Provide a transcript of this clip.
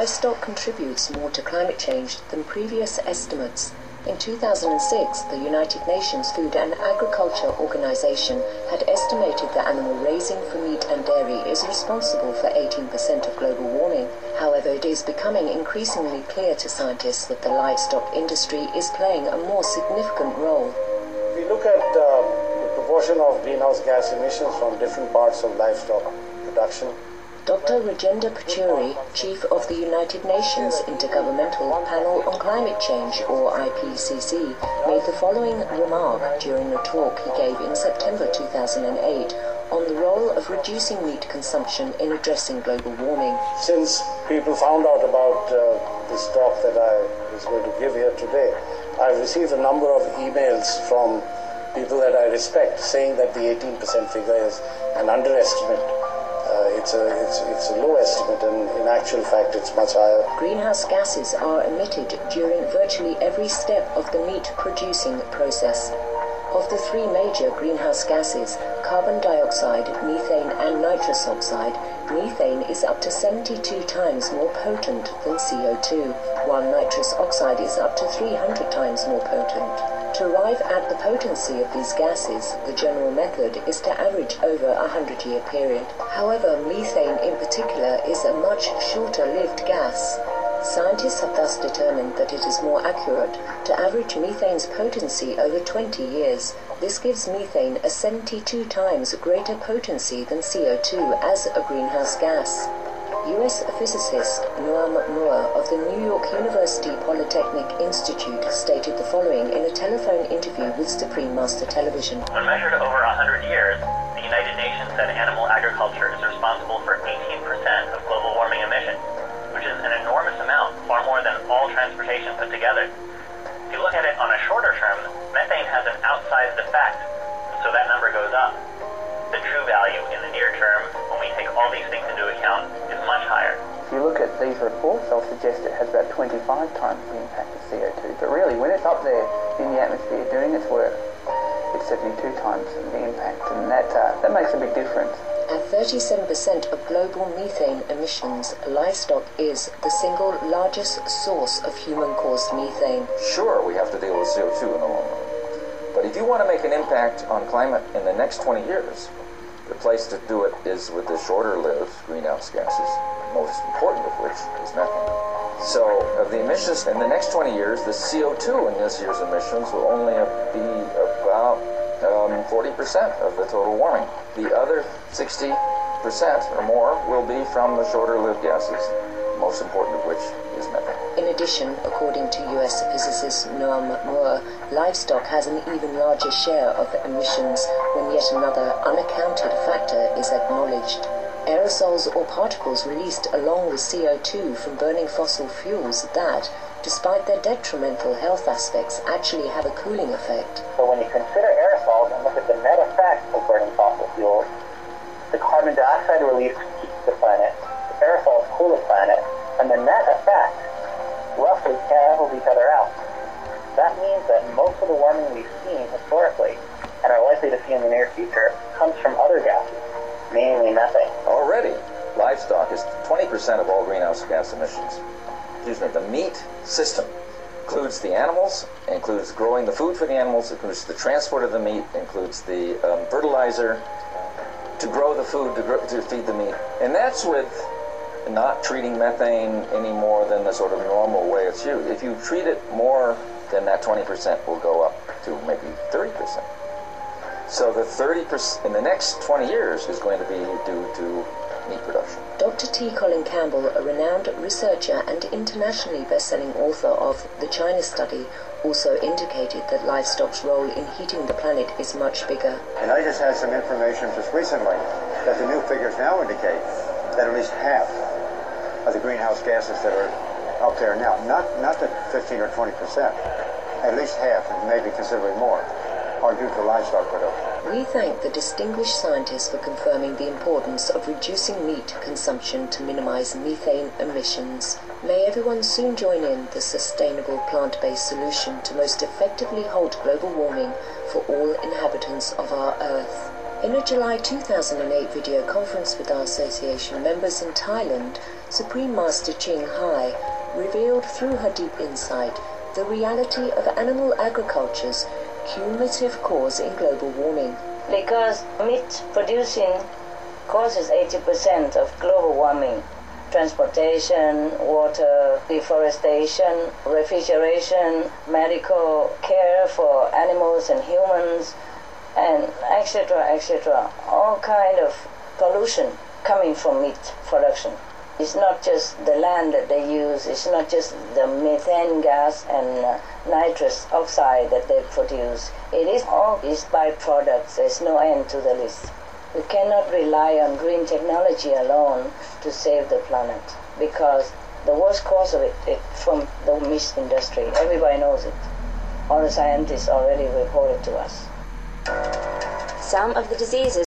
livestock contributes more to climate change than previous estimates. In 2006, the United Nations Food and Agriculture Organization had estimated that animal raising for meat and dairy is responsible for 18% of global warming. However, it is becoming increasingly clear to scientists that the livestock industry is playing a more significant role. If we look at the proportion of greenhouse gas emissions from different parts of livestock production, Dr. Rajendra Pachauri, Chief of the United Nations Intergovernmental Panel on Climate Change, or IPCC, made the following remark during a talk he gave in September 2008 on the role of reducing meat consumption in addressing global warming. Since people found out about this talk that I was going to give here today, I've received a number of emails from people that I respect saying that the 18% figure is an underestimate. It's a low estimate, and in actual fact it's much higher. Greenhouse gases are emitted during virtually every step of the meat producing process. Of the three major greenhouse gases, carbon dioxide, methane and nitrous oxide, methane is up to 72 times more potent than CO2, while nitrous oxide is up to 300 times more potent. To arrive at the potency of these gases, the general method is to average over a 100-year period. However, methane in particular is a much shorter-lived gas. Scientists have thus determined that it is more accurate to average methane's potency over 20 years. This gives methane a 72 times greater potency than CO2 as a greenhouse gas. US physicist Noam Moore of the New York University Polytechnic Institute stated the following in a telephone interview with Supreme Master Television. When measured over 100 years, the United Nations said animal agriculture is responsible for 18% of global warming emissions, which is an enormous amount, far more than all transportation put together. If you look at it on a shorter term, methane has an outsized effect, so that number goes up. The true value in the near term, when we take all these things into account, is much higher. If you look at these reports, they'll suggest it has about 25 times the impact of CO2. But really, when it's up there in the atmosphere doing its work, it's 72 times the impact, and that makes a big difference. At 37% of global methane emissions, livestock is the single largest source of human-caused methane. Sure, we have to deal with CO2 in the long run. But if you want to make an impact on climate in the next 20 years, the place to do it is with the shorter-lived greenhouse gases, most important of which is methane. So, of the emissions in the next 20 years, the CO2 in this year's emissions will only be about 40% of the total warming. The other 60% or more will be from the shorter-lived gases, most important of which is methane. In addition, according to US physicist Noam Moore, livestock has an even larger share of emissions when yet another unaccounted factor is acknowledged. Aerosols or particles released along with CO2 from burning fossil fuels that, despite their detrimental health aspects, actually have a cooling effect. So when you consider aerosols and look at the net effect of burning fossil fuels, the carbon dioxide release heats the planet, the aerosols cool the planet, and the net effect roughly cancels each other out. That means that most of the warming we've seen historically, and are likely to see in the near future, comes from other gases, mainly methane. Already, livestock is 20% of all greenhouse gas emissions. The meat system includes the animals, includes growing the food for the animals, includes the transport of the meat, includes the fertilizer to grow the food, to feed the meat. And that's with not treating methane any more than the sort of normal way it's used. If you treat it more, then that 20% will go up to maybe 30%. So the 30% in the next 20 years is going to be due to meat production. Dr. T. Colin Campbell, a renowned researcher and internationally best-selling author of The China Study, also indicated that livestock's role in heating the planet is much bigger. And I just had some information just recently that the new figures now indicate that at least half of the greenhouse gases that are out there now, not the 15 or 20%, at least half, and maybe considerably more, are due to livestock production. We thank the distinguished scientists for confirming the importance of reducing meat consumption to minimize methane emissions. May everyone soon join in the sustainable plant-based solution to most effectively halt global warming for all inhabitants of our Earth. In a July 2008 video conference with our association members in Thailand, Supreme Master Ching Hai revealed through her deep insight the reality of animal agriculture's cumulative cause in global warming. Because meat producing causes 80% of global warming. Transportation, water, deforestation, refrigeration, medical care for animals and humans, and etc., all kind of pollution coming from meat production. It's not just the land that they use, it's not just the methane gas and nitrous oxide that they produce. It is all these byproducts. There's no end to the list. We cannot rely on green technology alone to save the planet, because the worst cause of it is from the meat industry. Everybody knows it. All the scientists already reported to us. Some of the diseases